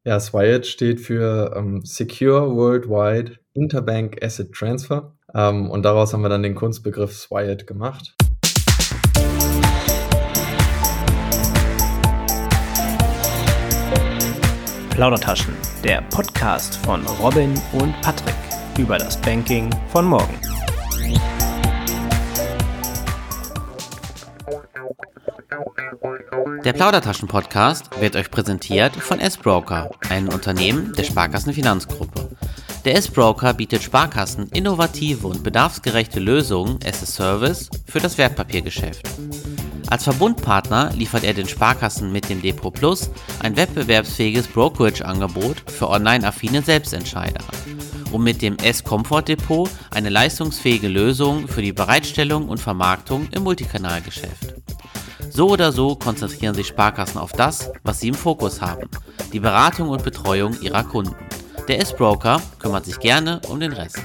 Ja, SWIAT steht für Secure Worldwide Interbank Asset Transfer. Und daraus haben wir dann den Kunstbegriff SWIAT gemacht. Plaudertaschen, der Podcast von Robin und Patrick über das Banking von morgen. Der Plaudertaschen-Podcast wird euch präsentiert von S-Broker, einem Unternehmen der Sparkassenfinanzgruppe. Der S-Broker bietet Sparkassen innovative und bedarfsgerechte Lösungen as a Service für das Wertpapiergeschäft. Als Verbundpartner liefert er den Sparkassen mit dem Depot Plus ein wettbewerbsfähiges Brokerage-Angebot für online-affine Selbstentscheider und mit dem S-Comfort Depot eine leistungsfähige Lösung für die Bereitstellung und Vermarktung im Multikanalgeschäft. So oder so konzentrieren sich Sparkassen auf das, was sie im Fokus haben, die Beratung und Betreuung ihrer Kunden. Der S-Broker kümmert sich gerne um den Rest.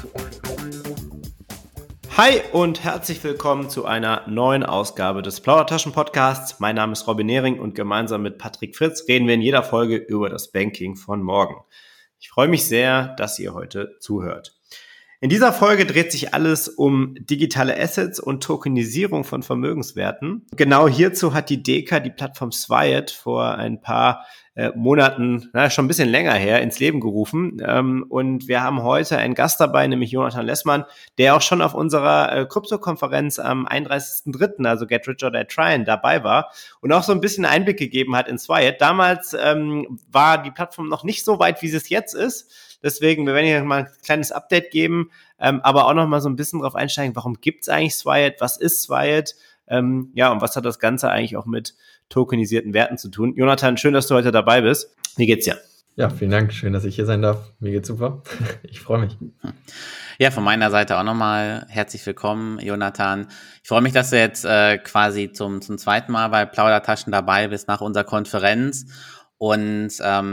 Hi und herzlich willkommen zu einer neuen Ausgabe des Plaudertaschen-Podcasts. Mein Name ist Robin Nehring und gemeinsam mit Patrick Fritz reden wir in jeder Folge über das Banking von morgen. Ich freue mich sehr, dass ihr heute zuhört. In dieser Folge dreht sich alles um digitale Assets und Tokenisierung von Vermögenswerten. Genau hierzu hat die Deka die Plattform SWIAT vor ein paar Monaten, schon ein bisschen länger her, ins Leben gerufen. Und wir haben heute einen Gast dabei, nämlich Jonathan Lessmann, der auch schon auf unserer Krypto-Konferenz am 31.03., also Get Rich or Die Tryin', dabei war und auch so ein bisschen Einblick gegeben hat in SWIAT. Damals war die Plattform noch nicht so weit, wie sie es jetzt ist. Deswegen, wir werden hier mal ein kleines Update geben, aber auch noch mal so ein bisschen drauf einsteigen, warum gibt's eigentlich SWIAT, was ist SWIAT, und was hat das Ganze eigentlich auch mit tokenisierten Werten zu tun. Jonathan, schön, dass du heute dabei bist. Wie geht's dir? Ja, vielen Dank. Schön, dass ich hier sein darf. Mir geht's super. Ich freue mich. Ja, von meiner Seite auch nochmal herzlich willkommen, Jonathan. Ich freue mich, dass du jetzt quasi zum zweiten Mal bei Plaudertaschen dabei bist nach unserer Konferenz. Und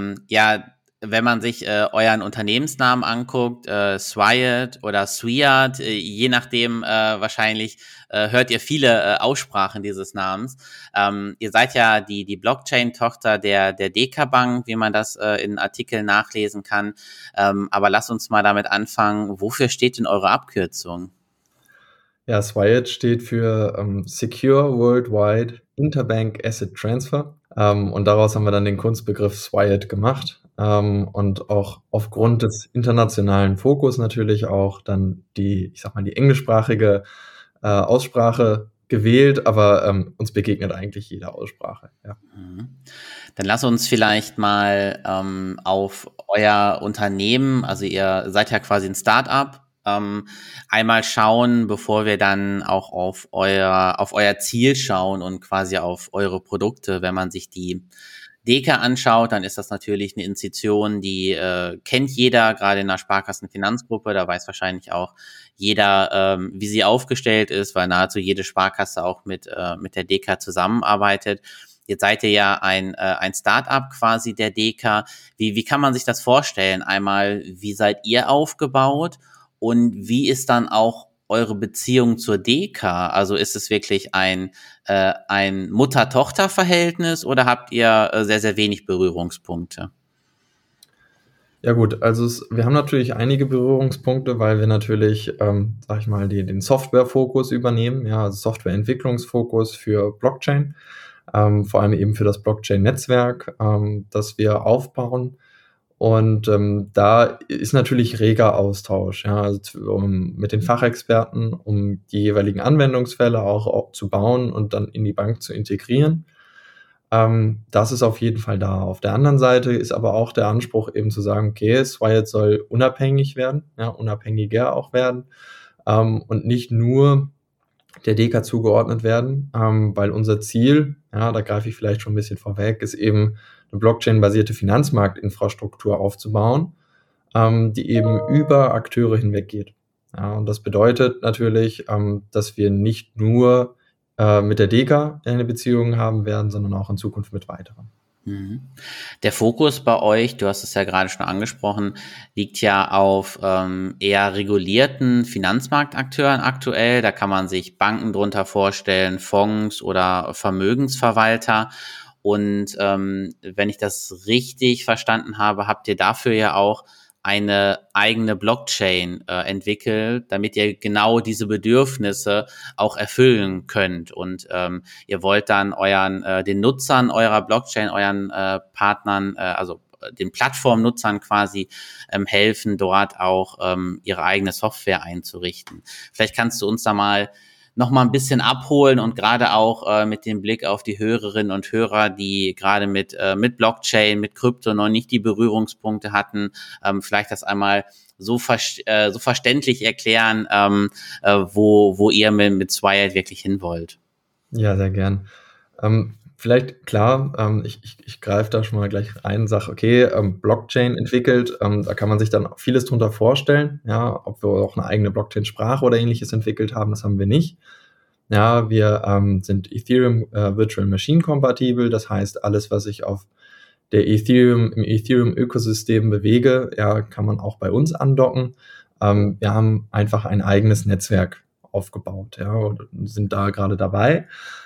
wenn man sich euren Unternehmensnamen anguckt, SWIAT oder SWIAT, je nachdem wahrscheinlich hört ihr viele Aussprachen dieses Namens. Ihr seid ja die Blockchain-Tochter der Deka Bank, wie man das in Artikeln nachlesen kann. Aber lasst uns mal damit anfangen. Wofür steht denn eure Abkürzung? Ja, SWIAT steht für Secure Worldwide Interbank Asset Transfer. Und daraus haben wir dann den Kunstbegriff SWIAT gemacht. Und auch aufgrund des internationalen Fokus natürlich auch dann die englischsprachige Aussprache gewählt, aber uns begegnet eigentlich jede Aussprache. Ja. Dann lass uns vielleicht mal auf euer Unternehmen, also ihr seid ja quasi ein Start-up, einmal schauen, bevor wir dann auch auf euer Ziel schauen und quasi auf eure Produkte. Wenn man sich die Deka anschaut, dann ist das natürlich eine Institution, die kennt jeder, gerade in der Sparkassenfinanzgruppe. Da weiß wahrscheinlich auch jeder, wie sie aufgestellt ist, weil nahezu jede Sparkasse auch mit der Deka zusammenarbeitet. Jetzt seid ihr ja ein Start-up quasi der Deka. Wie kann man sich das vorstellen? Einmal, wie seid ihr aufgebaut und wie ist dann auch eure Beziehung zur Deka? Also ist es wirklich ein Mutter-Tochter-Verhältnis oder habt ihr sehr, sehr wenig Berührungspunkte? Ja gut, also wir haben natürlich einige Berührungspunkte, weil wir natürlich, den Software-Fokus übernehmen, ja, also Softwareentwicklungsfokus für Blockchain, vor allem eben für das Blockchain-Netzwerk, das wir aufbauen. Und da ist natürlich reger Austausch, ja, also mit den Fachexperten, um die jeweiligen Anwendungsfälle auch zu bauen und dann in die Bank zu integrieren. Das ist auf jeden Fall da. Auf der anderen Seite ist aber auch der Anspruch eben zu sagen, okay, SWIAT soll unabhängig werden, ja, unabhängiger auch werden und nicht nur der Deka zugeordnet werden, weil unser Ziel, ja, da greife ich vielleicht schon ein bisschen vorweg, ist eben eine Blockchain-basierte Finanzmarktinfrastruktur aufzubauen, die eben über Akteure hinweg geht. Ja, und das bedeutet natürlich, dass wir nicht nur mit der Deka eine Beziehung haben werden, sondern auch in Zukunft mit weiteren. Der Fokus bei euch, du hast es ja gerade schon angesprochen, liegt ja auf eher regulierten Finanzmarktakteuren aktuell. Da kann man sich Banken drunter vorstellen, Fonds oder Vermögensverwalter. Und wenn ich das richtig verstanden habe, habt ihr dafür ja auch eine eigene Blockchain entwickelt, damit ihr genau diese Bedürfnisse auch erfüllen könnt. Und ihr wollt dann den Nutzern eurer Blockchain, euren Partnern, also den Plattformnutzern quasi helfen, dort auch ihre eigene Software einzurichten. Vielleicht kannst du uns da noch mal ein bisschen abholen und gerade auch mit dem Blick auf die Hörerinnen und Hörer, die gerade mit Blockchain, mit Krypto noch nicht die Berührungspunkte hatten, vielleicht das einmal so verständlich erklären, wo ihr mit Swired wirklich hin wollt. Ja, sehr gern. Vielleicht, klar, ich greife da schon mal gleich rein, sage, okay, Blockchain entwickelt, da kann man sich dann vieles drunter vorstellen, ja, ob wir auch eine eigene Blockchain-Sprache oder ähnliches entwickelt haben, das haben wir nicht. Ja, wir sind Ethereum Virtual Machine kompatibel, das heißt, alles, was ich auf im Ethereum-Ökosystem bewege, ja, kann man auch bei uns andocken. Wir haben einfach ein eigenes Netzwerk aufgebaut, ja, und sind da gerade dabei,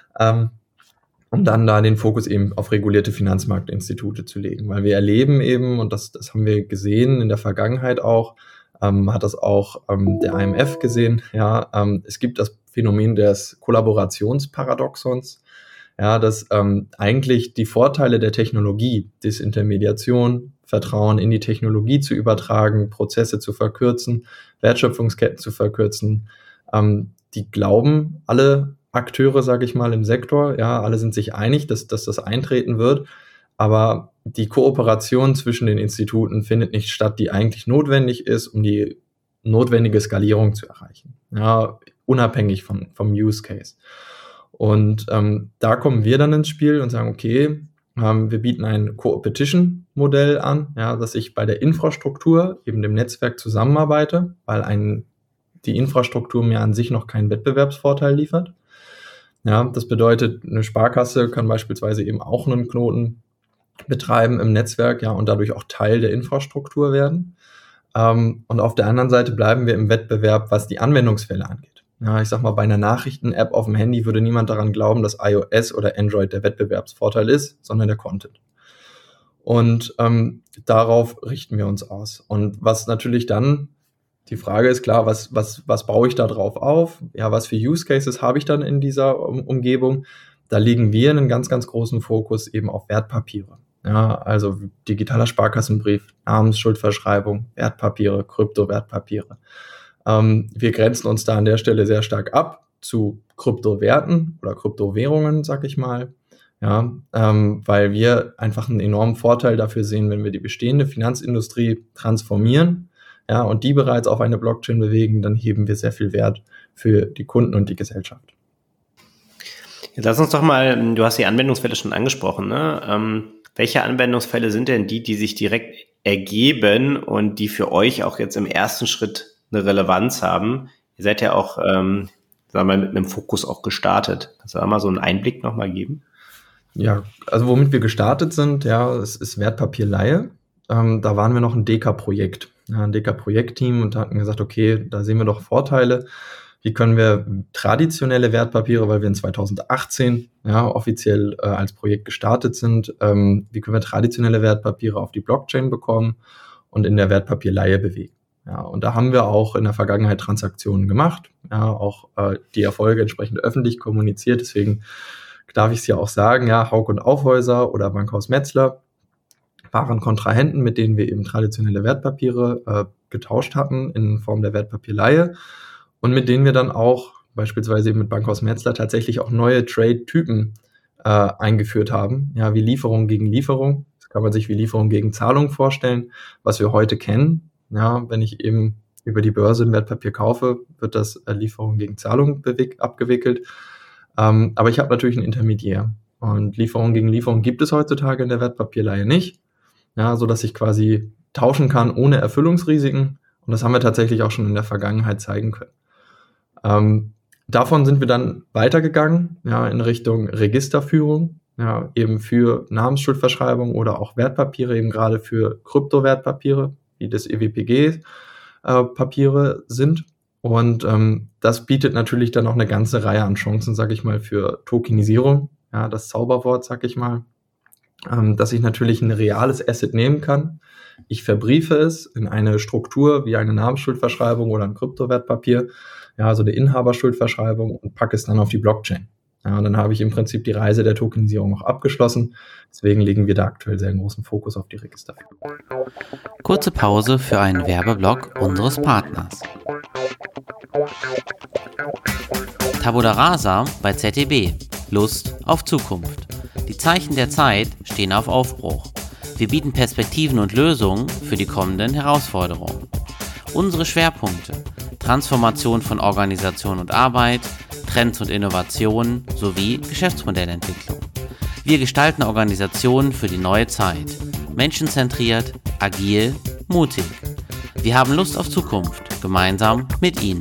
um dann da den Fokus eben auf regulierte Finanzmarktinstitute zu legen. Weil wir erleben eben, und das haben wir gesehen in der Vergangenheit auch, hat das auch der IMF gesehen, ja, es gibt das Phänomen des Kollaborationsparadoxons, ja, dass eigentlich die Vorteile der Technologie, Disintermediation, Vertrauen in die Technologie zu übertragen, Prozesse zu verkürzen, Wertschöpfungsketten zu verkürzen, die glauben alle Akteure, sage ich mal, im Sektor, ja, alle sind sich einig, dass das eintreten wird, aber die Kooperation zwischen den Instituten findet nicht statt, die eigentlich notwendig ist, um die notwendige Skalierung zu erreichen, ja, unabhängig vom Use Case. Und da kommen wir dann ins Spiel und sagen, okay, wir bieten ein Co-Opetition-Modell an, ja, dass ich bei der Infrastruktur, eben dem Netzwerk, zusammenarbeite, weil die Infrastruktur mir an sich noch keinen Wettbewerbsvorteil liefert. Ja, das bedeutet, eine Sparkasse kann beispielsweise eben auch einen Knoten betreiben im Netzwerk, ja, und dadurch auch Teil der Infrastruktur werden. Und auf der anderen Seite bleiben wir im Wettbewerb, was die Anwendungsfälle angeht. Ja, ich sag mal, bei einer Nachrichten-App auf dem Handy würde niemand daran glauben, dass iOS oder Android der Wettbewerbsvorteil ist, sondern der Content. Und darauf richten wir uns aus. Und was natürlich dann, die Frage ist klar, was baue ich da drauf auf? Ja, was für Use Cases habe ich dann in dieser Umgebung? Da legen wir einen ganz, ganz großen Fokus eben auf Wertpapiere. Ja, also digitaler Sparkassenbrief, Namensschuldverschreibung, Wertpapiere, Kryptowertpapiere. Wir grenzen uns da an der Stelle sehr stark ab zu Kryptowerten oder Kryptowährungen, sag ich mal. Ja, weil wir einfach einen enormen Vorteil dafür sehen, wenn wir die bestehende Finanzindustrie transformieren, ja, und die bereits auf eine Blockchain bewegen, dann heben wir sehr viel Wert für die Kunden und die Gesellschaft. Jetzt lass uns doch mal, du hast die Anwendungsfälle schon angesprochen, ne? Welche Anwendungsfälle sind denn die sich direkt ergeben und die für euch auch jetzt im ersten Schritt eine Relevanz haben? Ihr seid ja auch, sagen wir mal, mit einem Fokus auch gestartet. Kannst du da mal so einen Einblick nochmal geben? Ja, also womit wir gestartet sind, ja, es ist Wertpapierleihe. Da waren wir noch ein Deka-Projekt, ein Deka-Projektteam, und hatten gesagt, okay, da sehen wir doch Vorteile. Wie können wir traditionelle Wertpapiere, weil wir in 2018 ja offiziell als Projekt gestartet sind, wie können wir traditionelle Wertpapiere auf die Blockchain bekommen und in der Wertpapierleihe bewegen? Ja, und da haben wir auch in der Vergangenheit Transaktionen gemacht, ja, auch die Erfolge entsprechend öffentlich kommuniziert. Deswegen darf ich es ja auch sagen, ja, Hauck und Aufhäuser oder Bankhaus Metzler waren Kontrahenten, mit denen wir eben traditionelle Wertpapiere getauscht hatten in Form der Wertpapierleihe und mit denen wir dann auch beispielsweise eben mit Bankhaus Metzler tatsächlich auch neue Trade-Typen eingeführt haben, ja, wie Lieferung gegen Lieferung. Das kann man sich wie Lieferung gegen Zahlung vorstellen, was wir heute kennen. Ja, wenn ich eben über die Börse ein Wertpapier kaufe, wird das Lieferung gegen Zahlung abgewickelt. Aber ich habe natürlich einen Intermediär. Und Lieferung gegen Lieferung gibt es heutzutage in der Wertpapierleihe nicht. Ja, so dass ich quasi tauschen kann ohne Erfüllungsrisiken. Und das haben wir tatsächlich auch schon in der Vergangenheit zeigen können. Davon sind wir dann weitergegangen, ja, in Richtung Registerführung, ja, eben für Namensschuldverschreibung oder auch Wertpapiere, eben gerade für Kryptowertpapiere, wie das EWPG-Papiere sind. Und das bietet natürlich dann auch eine ganze Reihe an Chancen, sag ich mal, für Tokenisierung, ja, das Zauberwort, sag ich mal. dass ich natürlich ein reales Asset nehmen kann. Ich verbriefe es in eine Struktur wie eine Namensschuldverschreibung oder ein Kryptowertpapier, ja, also eine Inhaberschuldverschreibung, und packe es dann auf die Blockchain. Ja, und dann habe ich im Prinzip die Reise der Tokenisierung auch abgeschlossen. Deswegen legen wir da aktuell sehr großen Fokus auf die Register. Kurze Pause für einen Werbeblock unseres Partners. Tabula Rasa bei ZDB. Lust auf Zukunft. Die Zeichen der Zeit stehen auf Aufbruch. Wir bieten Perspektiven und Lösungen für die kommenden Herausforderungen. Unsere Schwerpunkte: Transformation von Organisation und Arbeit, Trends und Innovationen sowie Geschäftsmodellentwicklung. Wir gestalten Organisationen für die neue Zeit. Menschenzentriert, agil, mutig. Wir haben Lust auf Zukunft, gemeinsam mit Ihnen.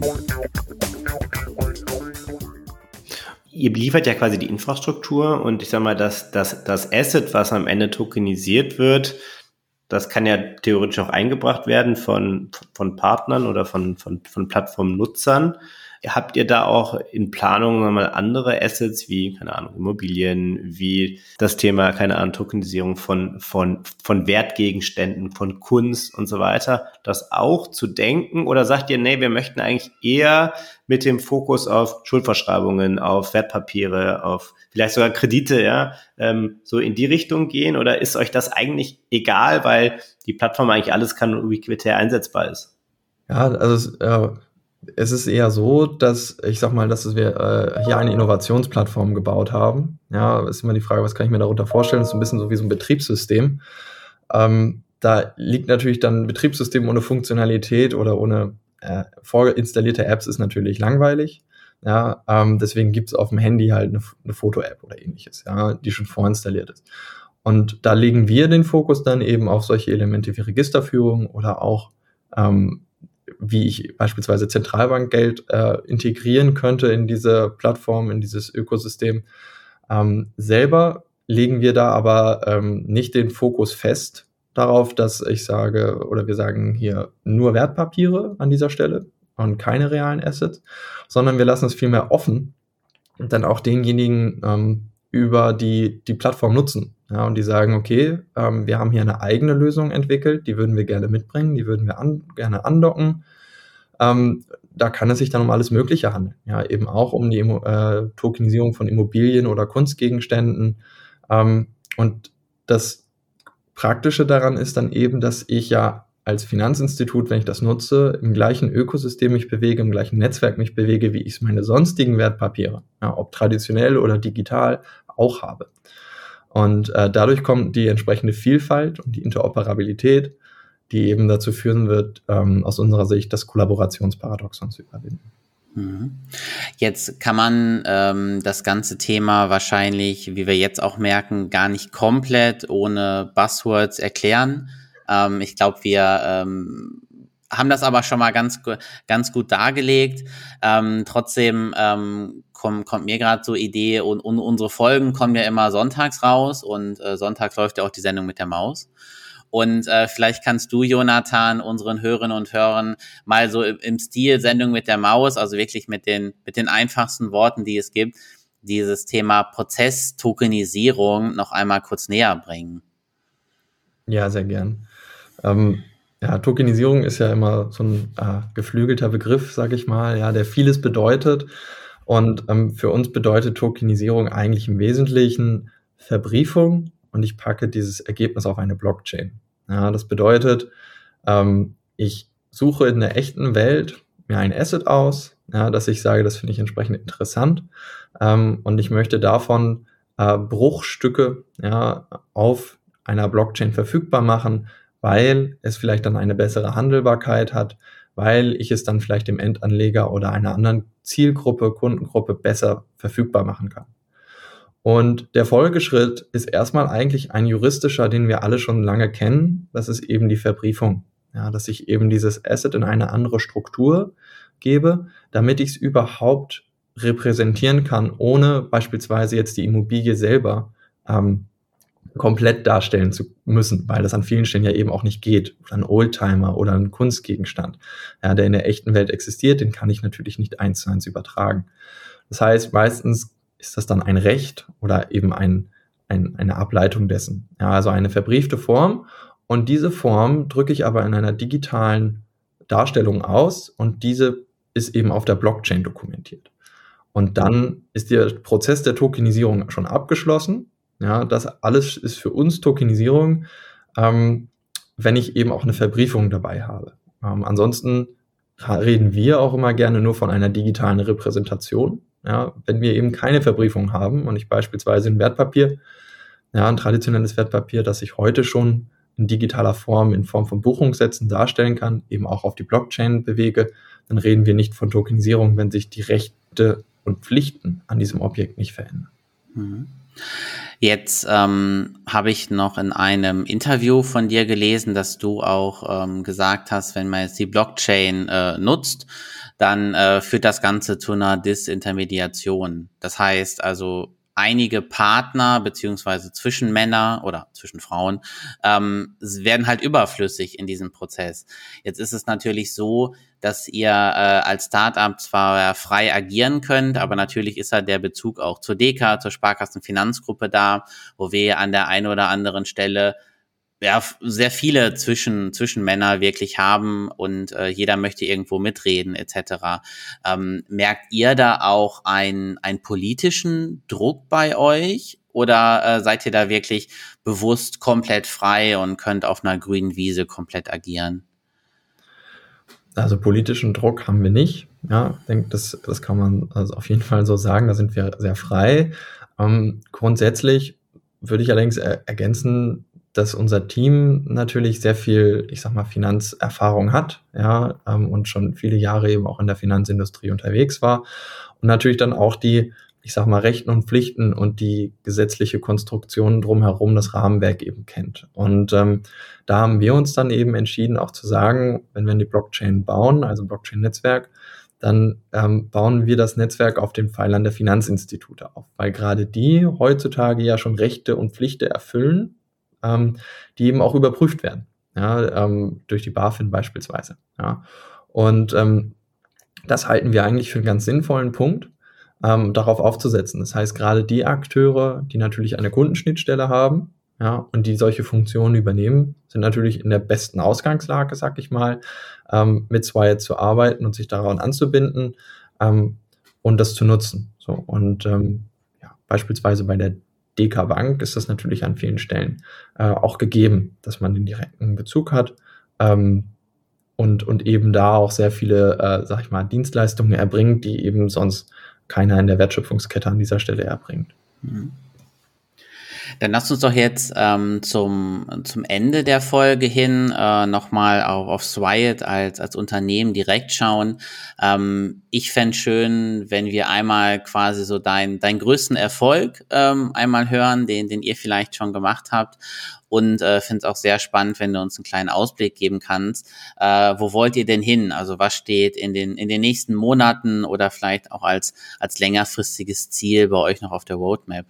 Ihr liefert ja quasi die Infrastruktur, und ich sag mal, das Asset, was am Ende tokenisiert wird, das kann ja theoretisch auch eingebracht werden von Partnern oder von Plattformnutzern. Habt ihr da auch in Planung nochmal andere Assets wie, keine Ahnung, Immobilien, wie das Thema, keine Ahnung, Tokenisierung von Wertgegenständen, von Kunst und so weiter, das auch zu denken? Oder sagt ihr, nee, wir möchten eigentlich eher mit dem Fokus auf Schuldverschreibungen, auf Wertpapiere, auf vielleicht sogar Kredite, ja, so in die Richtung gehen? Oder ist euch das eigentlich egal, weil die Plattform eigentlich alles kann und ubiquitär einsetzbar ist? Ja, also es ist eher so, dass wir hier eine Innovationsplattform gebaut haben. Ja, ist immer die Frage, was kann ich mir darunter vorstellen? Das ist so ein bisschen so wie so ein Betriebssystem. Da liegt natürlich dann ein Betriebssystem ohne Funktionalität oder ohne vorinstallierte Apps ist natürlich langweilig. Ja, deswegen gibt es auf dem Handy halt eine Foto-App oder ähnliches, ja, die schon vorinstalliert ist. Und da legen wir den Fokus dann eben auf solche Elemente wie Registerführung oder auch wie ich beispielsweise Zentralbankgeld integrieren könnte in diese Plattform, in dieses Ökosystem. Selber legen wir da aber nicht den Fokus fest darauf, dass ich sage, oder wir sagen hier nur Wertpapiere an dieser Stelle und keine realen Assets, sondern wir lassen es vielmehr offen und dann auch denjenigen über die Plattform nutzen. Ja, und die sagen, okay, wir haben hier eine eigene Lösung entwickelt, die würden wir gerne mitbringen, die würden wir gerne andocken. Da kann es sich dann um alles Mögliche handeln. Ja, eben auch um die Tokenisierung von Immobilien oder Kunstgegenständen. Und das Praktische daran ist dann eben, dass ich ja als Finanzinstitut, wenn ich das nutze, im gleichen Ökosystem mich bewege, im gleichen Netzwerk mich bewege, wie ich es meine sonstigen Wertpapiere, ja, ob traditionell oder digital, auch habe. Und dadurch kommt die entsprechende Vielfalt und die Interoperabilität, die eben dazu führen wird, aus unserer Sicht das Kollaborationsparadoxon zu überwinden. Jetzt kann man das ganze Thema wahrscheinlich, wie wir jetzt auch merken, gar nicht komplett ohne Buzzwords erklären. Ich glaube, wir haben das aber schon mal ganz gut dargelegt. Trotzdem kommt mir gerade so Idee, und unsere Folgen kommen ja immer sonntags raus, und sonntags läuft ja auch die Sendung mit der Maus. Und vielleicht kannst du, Jonathan, unseren Hörerinnen und Hörern mal so im Stil Sendung mit der Maus, also wirklich mit den einfachsten Worten, die es gibt, dieses Thema Prozess-Tokenisierung noch einmal kurz näher bringen. Ja, sehr gern. Ja, Tokenisierung ist ja immer so ein geflügelter Begriff, sage ich mal, ja, der vieles bedeutet. Und für uns bedeutet Tokenisierung eigentlich im Wesentlichen Verbriefung, und ich packe dieses Ergebnis auf eine Blockchain. Ja, das bedeutet, ich suche in der echten Welt mir ein Asset aus, ja, dass ich sage, das finde ich entsprechend interessant, und ich möchte davon Bruchstücke, ja, auf einer Blockchain verfügbar machen, weil es vielleicht dann eine bessere Handelbarkeit hat, weil ich es dann vielleicht dem Endanleger oder einer anderen Zielgruppe, Kundengruppe besser verfügbar machen kann. Und der Folgeschritt ist erstmal eigentlich ein juristischer, den wir alle schon lange kennen. Das ist eben die Verbriefung. Ja, dass ich eben dieses Asset in eine andere Struktur gebe, damit ich es überhaupt repräsentieren kann, ohne beispielsweise jetzt die Immobilie selber komplett darstellen zu müssen, weil das an vielen Stellen ja eben auch nicht geht. Oder ein Oldtimer oder ein Kunstgegenstand, ja, der in der echten Welt existiert, den kann ich natürlich nicht 1:1 übertragen. Das heißt, meistens ist das dann ein Recht oder eben ein eine Ableitung dessen. Ja, also eine verbriefte Form. Und diese Form drücke ich aber in einer digitalen Darstellung aus und diese ist eben auf der Blockchain dokumentiert. Und dann ist der Prozess der Tokenisierung schon abgeschlossen. Ja, das alles ist für uns Tokenisierung, wenn ich eben auch eine Verbriefung dabei habe. Ansonsten reden wir auch immer gerne nur von einer digitalen Repräsentation. Ja, wenn wir eben keine Verbriefung haben und ich beispielsweise ein Wertpapier, ja, ein traditionelles Wertpapier, das ich heute schon in digitaler Form, in Form von Buchungssätzen darstellen kann, eben auch auf die Blockchain bewege, dann reden wir nicht von Tokenisierung, wenn sich die Rechte und Pflichten an diesem Objekt nicht verändern. Jetzt habe ich noch in einem Interview von dir gelesen, dass du auch gesagt hast, wenn man jetzt die Blockchain nutzt, dann führt das Ganze zu einer Disintermediation. Das heißt also, einige Partner beziehungsweise Zwischenmänner oder zwischen Frauen werden halt überflüssig in diesem Prozess. Jetzt ist es natürlich so, dass ihr als Startup zwar frei agieren könnt, aber natürlich ist halt der Bezug auch zur DEKA, zur Sparkassenfinanzgruppe da, wo wir an der einen oder anderen Stelle ja sehr viele Zwischenmänner wirklich haben und jeder möchte irgendwo mitreden etc. Merkt ihr da auch einen politischen Druck bei euch oder seid ihr da wirklich bewusst komplett frei und könnt auf einer grünen Wiese komplett agieren? Also politischen Druck haben wir nicht. Ja, ich denke, das kann man also auf jeden Fall so sagen. Da sind wir sehr frei. Grundsätzlich würde ich allerdings ergänzen, dass unser Team natürlich sehr viel, ich sag mal, Finanzerfahrung hat, ja, und schon viele Jahre eben auch in der Finanzindustrie unterwegs war und natürlich dann auch die, ich sag mal, Rechten und Pflichten und die gesetzliche Konstruktion drumherum, das Rahmenwerk eben kennt. Und da haben wir uns dann eben entschieden, auch zu sagen, wenn wir die Blockchain bauen, also Blockchain-Netzwerk, dann bauen wir das Netzwerk auf den Pfeilern der Finanzinstitute auf, weil gerade die heutzutage ja schon Rechte und Pflichten erfüllen, die eben auch überprüft werden, ja, durch die BaFin beispielsweise. Ja. Und das halten wir eigentlich für einen ganz sinnvollen Punkt, darauf aufzusetzen. Das heißt, gerade die Akteure, die natürlich eine Kundenschnittstelle haben, ja, und die solche Funktionen übernehmen, sind natürlich in der besten Ausgangslage, sag ich mal, mit Swired zu arbeiten und sich daran anzubinden und das zu nutzen. So, und ja, beispielsweise bei der DK Bank ist das natürlich an vielen Stellen auch gegeben, dass man den direkten Bezug hat und eben da auch sehr viele, sag ich mal, Dienstleistungen erbringt, die eben sonst keiner in der Wertschöpfungskette an dieser Stelle erbringt. Dann lasst uns doch jetzt zum Ende der Folge hin nochmal auf Swired als Unternehmen direkt schauen. Ich fände schön, wenn wir einmal quasi so deinen größten Erfolg einmal hören, den ihr vielleicht schon gemacht habt. Und finde es auch sehr spannend, wenn du uns einen kleinen Ausblick geben kannst. Wo wollt ihr denn hin? Also was steht in den nächsten Monaten oder vielleicht auch als längerfristiges Ziel bei euch noch auf der Roadmap?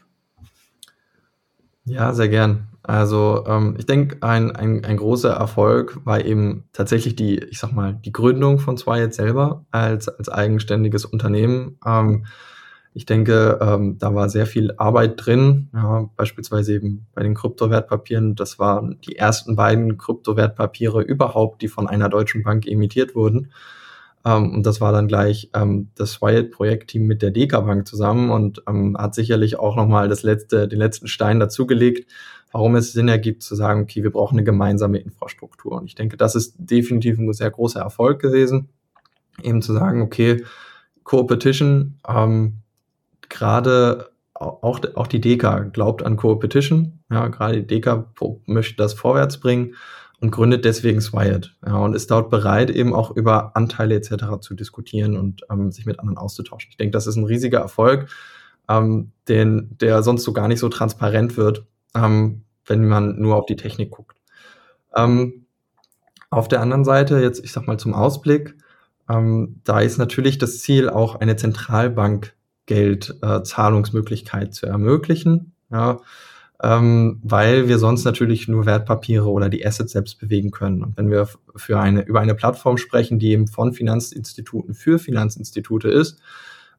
Ja, sehr gern. Also ich denke, ein großer Erfolg war eben tatsächlich die Gründung von Swired selber als eigenständiges Unternehmen. Ich denke, da war sehr viel Arbeit drin, ja, beispielsweise eben bei den Kryptowertpapieren. Das waren die ersten beiden Kryptowertpapiere überhaupt, die von einer deutschen Bank emittiert wurden. Und das war dann gleich das Swired-Projektteam mit der DK Bank zusammen und hat sicherlich auch nochmal den letzten Stein dazugelegt, warum es Sinn ergibt zu sagen, okay, wir brauchen eine gemeinsame Infrastruktur. Und ich denke, das ist definitiv ein sehr großer Erfolg gewesen, eben zu sagen, okay, Co-Opetition, gerade auch die DK glaubt an Co-Opetition, ja, gerade die DK möchte das vorwärts bringen und gründet deswegen Swired, ja, und ist dort bereit, eben auch über Anteile etc. zu diskutieren und sich mit anderen auszutauschen. Ich denke, das ist ein riesiger Erfolg, der sonst so gar nicht so transparent wird, wenn man nur auf die Technik guckt. Auf der anderen Seite, jetzt, ich sag mal zum Ausblick, da ist natürlich das Ziel, auch eine Zentralbank Geldzahlungsmöglichkeit zu ermöglichen, ja, weil wir sonst natürlich nur Wertpapiere oder die Assets selbst bewegen können. Und wenn wir über eine Plattform sprechen, die eben von Finanzinstituten für Finanzinstitute ist,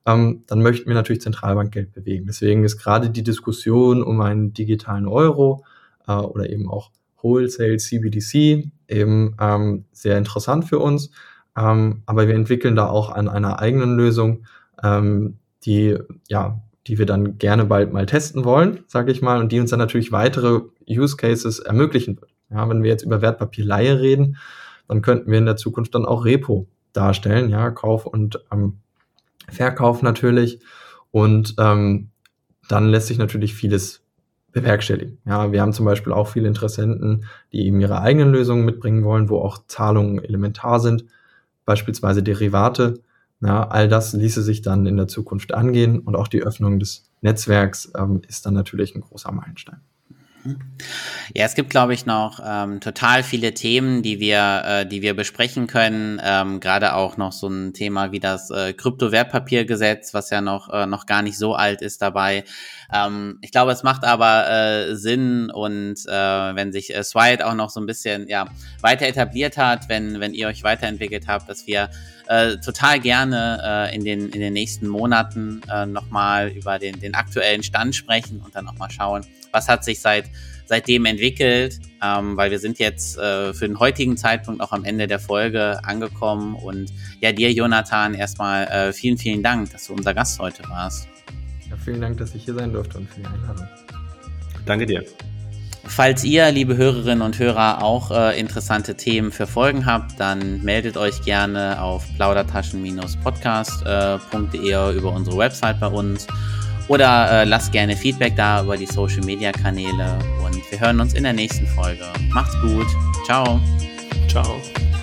dann möchten wir natürlich Zentralbankgeld bewegen. Deswegen ist gerade die Diskussion um einen digitalen Euro oder eben auch Wholesale CBDC eben sehr interessant für uns. Aber wir entwickeln da auch an einer eigenen Lösung, die wir dann gerne bald mal testen wollen, sage ich mal, und die uns dann natürlich weitere Use Cases ermöglichen wird. Ja, wenn wir jetzt über Wertpapierleihe reden, dann könnten wir in der Zukunft dann auch Repo darstellen, ja, Kauf und Verkauf natürlich. Und dann lässt sich natürlich vieles bewerkstelligen. Ja, wir haben zum Beispiel auch viele Interessenten, die eben ihre eigenen Lösungen mitbringen wollen, wo auch Zahlungen elementar sind, beispielsweise Derivate. Ja, all das ließe sich dann in der Zukunft angehen und auch die Öffnung des Netzwerks ist dann natürlich ein großer Meilenstein. Ja, es gibt, glaube ich, noch total viele Themen, die wir besprechen können. Gerade auch noch so ein Thema wie das Kryptowertpapiergesetz, was ja noch gar nicht so alt ist dabei. Ich glaube, es macht aber Sinn und wenn sich Swite auch noch so ein bisschen weiter etabliert hat, wenn ihr euch weiterentwickelt habt, dass wir total gerne in den nächsten Monaten nochmal über den aktuellen Stand sprechen und dann nochmal schauen, was hat sich seitdem entwickelt, weil wir sind jetzt für den heutigen Zeitpunkt auch am Ende der Folge angekommen und ja, dir, Jonathan, erstmal vielen, vielen Dank, dass du unser Gast heute warst. Ja, vielen Dank, dass ich hier sein durfte und für die Einladung. Danke dir. Falls ihr, liebe Hörerinnen und Hörer, auch interessante Themen für Folgen habt, dann meldet euch gerne auf plaudertaschen-podcast.de über unsere Website bei uns oder lasst gerne Feedback da über die Social-Media-Kanäle und wir hören uns in der nächsten Folge. Macht's gut. Ciao. Ciao.